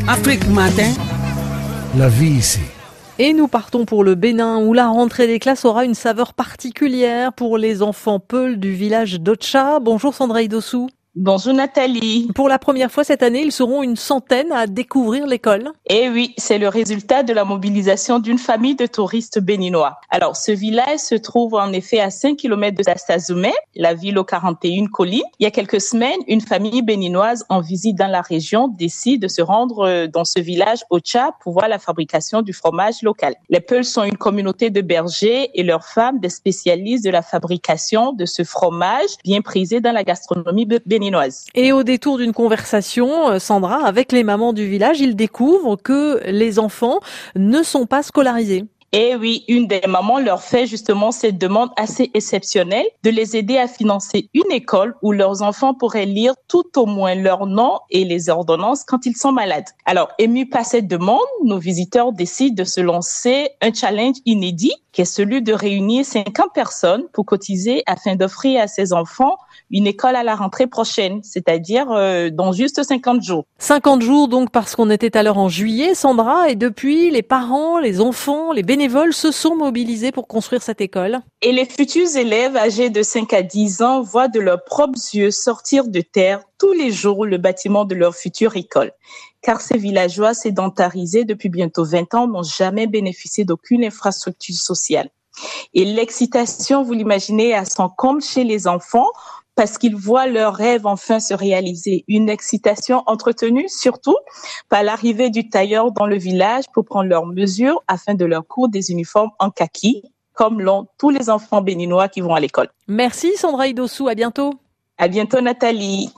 Afrique Matin. La vie ici. Et nous partons pour le Bénin où la rentrée des classes aura une saveur particulière pour les enfants Peuls du village d'Ocha. Bonjour Sandra Idossou. Bonjour Nathalie. Pour la première fois cette année, ils seront une centaine à découvrir l'école. Eh oui, c'est le résultat de la mobilisation d'une famille de touristes béninois. Alors, ce village se trouve en effet à 5 km de Sassazoumet, la ville aux 41 collines. Il y a quelques semaines, une famille béninoise en visite dans la région décide de se rendre dans ce village Ocha pour voir la fabrication du fromage local. Les Peuls sont une communauté de bergers et leurs femmes des spécialistes de la fabrication de ce fromage bien prisé dans la gastronomie béninoise. Et au détour d'une conversation, Sandra, avec les mamans du village, ils découvrent que les enfants ne sont pas scolarisés. Et oui, une des mamans leur fait justement cette demande assez exceptionnelle de les aider à financer une école où leurs enfants pourraient lire tout au moins leur nom et les ordonnances quand ils sont malades. Alors, émus par cette demande, nos visiteurs décident de se lancer un challenge inédit qui est celui de réunir 50 personnes pour cotiser afin d'offrir à ces enfants une école à la rentrée prochaine, c'est-à-dire dans juste 50 jours. 50 jours donc parce qu'on était alors en juillet, Sandra, et depuis, les parents, les enfants, les bénévoles se sont mobilisés pour construire cette école. Et les futurs élèves âgés de 5 à 10 ans voient de leurs propres yeux sortir de terre tous les jours le bâtiment de leur future école. Car ces villageois sédentarisés depuis bientôt 20 ans n'ont jamais bénéficié d'aucune infrastructure sociale. Et l'excitation, vous l'imaginez, à son comble chez les enfants parce qu'ils voient leurs rêves enfin se réaliser. Une excitation entretenue surtout par l'arrivée du tailleur dans le village pour prendre leurs mesures afin de leur coudre des uniformes en kaki, comme l'ont tous les enfants béninois qui vont à l'école. Merci Sandra Idossou, à bientôt. À bientôt Nathalie.